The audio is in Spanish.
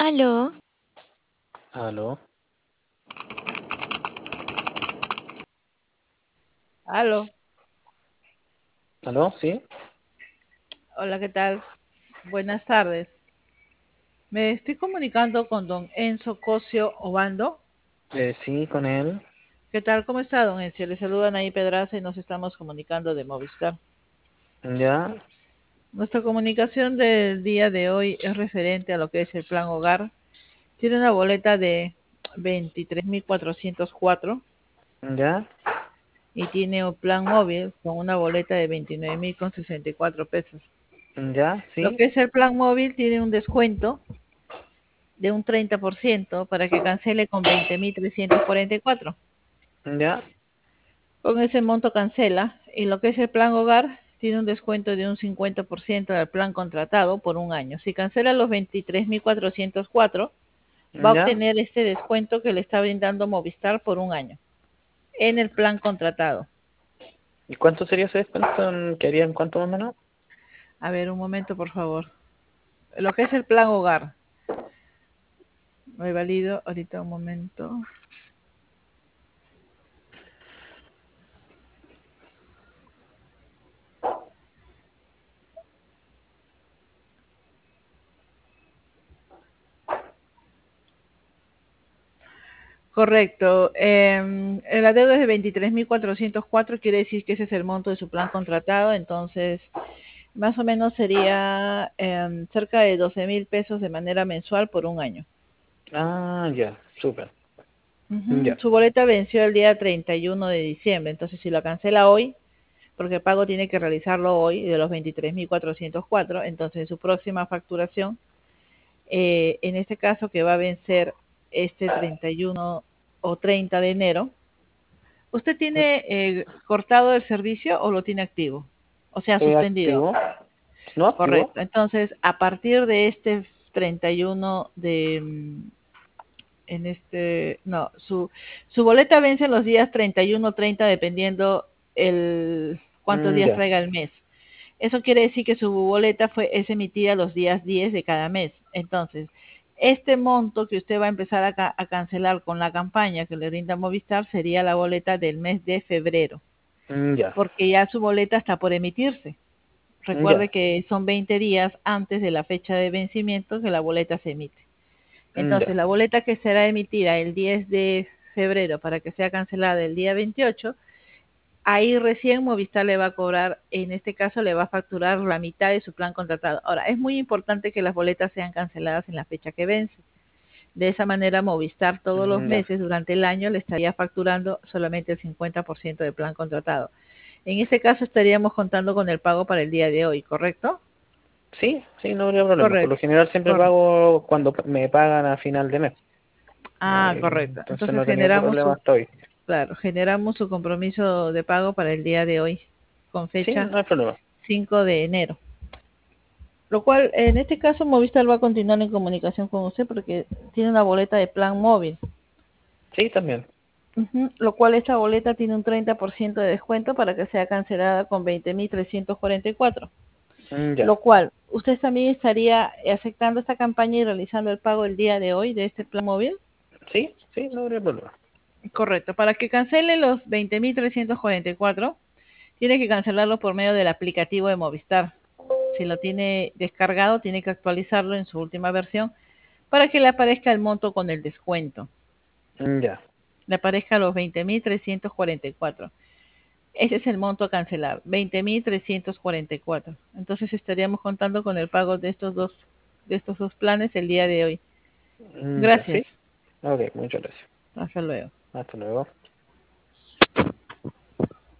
Aló, Aló, Aló, aló, sí, hola, ¿qué tal? Buenas tardes. Me estoy comunicando con don Enzo Cosio Obando. sí, con él, ¿Qué tal? ¿Cómo está, don Enzo? Le saludan ahí Pedraza y nos estamos comunicando de Movistar. ya, Nuestra comunicación del día de hoy es referente a lo que es el plan hogar. Tiene una boleta de 23.404 ya, y tiene un plan móvil con una boleta de 29.064 pesos. ya, Lo sí, que es el plan móvil tiene un descuento de un 30% para que cancele con 20.344. ya, Con ese monto cancela y lo que es el plan hogar tiene un descuento de un 50% del plan contratado por un año. Si cancela los 23.404, va a ya. obtener este descuento que le está brindando Movistar por un año en el plan contratado. ¿Y cuánto sería ese descuento? ¿Qué haría en cuánto más o menos? A ver, un momento, por favor. Lo que es el plan hogar. Lo he valido ahorita un momento. Correcto. La deuda es de 23.404, quiere decir que ese es el monto de su plan contratado, entonces más o menos sería cerca de 12.000 pesos de manera mensual por un año. Ah, ya, súper, Ujú. ya, Su boleta venció el día 31 de diciembre, entonces si lo cancela hoy, porque el pago tiene que realizarlo hoy de los 23.404, entonces en su próxima facturación, en este caso que va a vencer este 31 o 30 de enero, ¿usted tiene cortado el servicio o lo tiene activo? O sea, suspendido. activo, ¿no activo? Correcto. Entonces, a partir de este 31 de, en este, no, su boleta vence los días 31 o 30 dependiendo el cuántos días Ya, traiga el mes. Eso quiere decir que su boleta es emitida los días 10 de cada mes. Entonces, este monto que usted va a empezar a cancelar con la campaña que le brinda Movistar sería la boleta del mes de febrero, ya, porque ya su boleta está por emitirse. Recuerde ya, que son 20 días antes de la fecha de vencimiento que la boleta se emite. Entonces, ya, la boleta que será emitida el 10 de febrero para que sea cancelada el día 28, ahí recién Movistar le va a cobrar, en este caso le va a facturar la mitad de su plan contratado. Ahora, es muy importante que las boletas sean canceladas en la fecha que vence. De esa manera, Movistar todos los ya. meses durante el año le estaría facturando solamente el 50% del plan contratado. En este caso, estaríamos contando con el pago para el día de hoy, ¿correcto? Sí, sí, no habría problema. Por lo Correcto. general siempre Cor pago cuando me pagan a final de mes. Correcto. Entonces no Entonces he tenido generamos problema su, hasta hoy. claro, generamos su compromiso de pago para el día de hoy, con Sí, fecha no hay problema. 5 de enero. Lo cual, en este caso, Movistar va a continuar en comunicación con usted porque tiene una boleta de plan móvil. Sí, también. Ujú. Lo cual esta boleta tiene un 30% de descuento para que sea cancelada con 20.344. Ya. Lo cual, usted también estaría aceptando esta campaña y realizando el pago el día de hoy de este plan móvil. Sí, sí, no habría problema. Correcto. Para que cancele los 20.344, tiene que cancelarlo por medio del aplicativo de Movistar. Si lo tiene descargado, tiene que actualizarlo en su última versión para que le aparezca el monto con el descuento. Ya. Le aparezca los 20.344. Ese es el monto a cancelar, 20.344. Entonces estaríamos contando con el pago de estos dos planes el día de hoy. Ya, sí. Gracias. Ok, muchas gracias. Hasta luego. Hasta luego.